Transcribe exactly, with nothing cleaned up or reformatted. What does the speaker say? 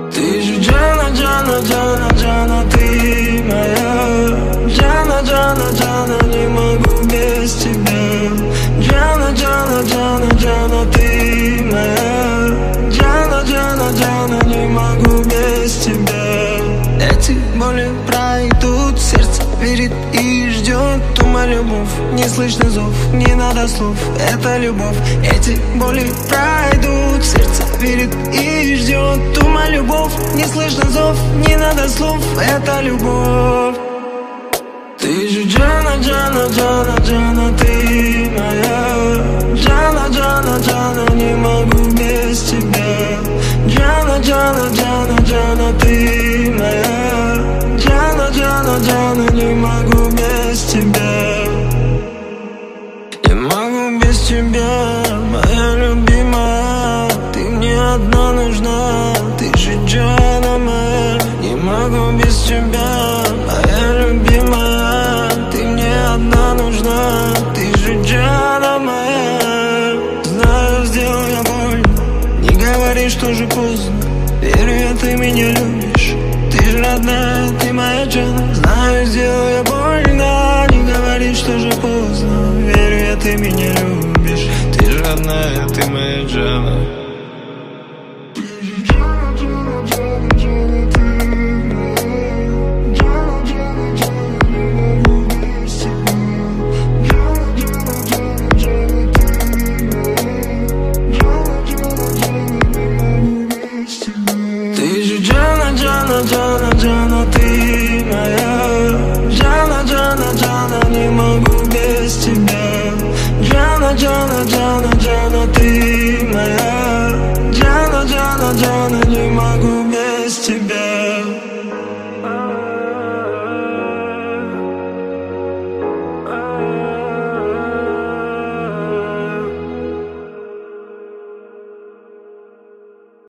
Ты же Джана, Джана, Джана, Джана, ты моя. Джана, Джана, Джана, не могу без тебя. Джана, Джана, Джана, Джана, ты моя. Джана, Джана, Джана, не могу без тебя. Эти боли пройдут, сердце верит и ждет. Тума любовь, не слышно зов, не надо слов, это любовь. Эти боли пройдут, сердце верит и ждет. Тума любовь, не слышно зов, не надо слов, это любовь. Ты же Джана, Джана, Джана, Джана, ты моя. Джана, Джана, Джана, не могу без тебя. Джана, Джана, Джана, Джана, ты моя. Джана, Джана, Джана, не могу без тебя. Не могу без тебя, моя любимая. Ты мне одна нужна, ты же Джана моя. Не могу без тебя, моя любимая. Ты мне одна нужна, ты же Джана моя. Знаю, сделал я больно, не говори, что же поздно. Верю я, ты меня любишь, ты же родная, ты моя Джана. Знаю, сделал я больно, не говори, что же поздно. Верю я, ты меня любишь, ты же родная, ты моя Джана. Джана, Джана, ты моя. Джана, Джана, Джана, не могу без тебя. Джана, Джана, Джана,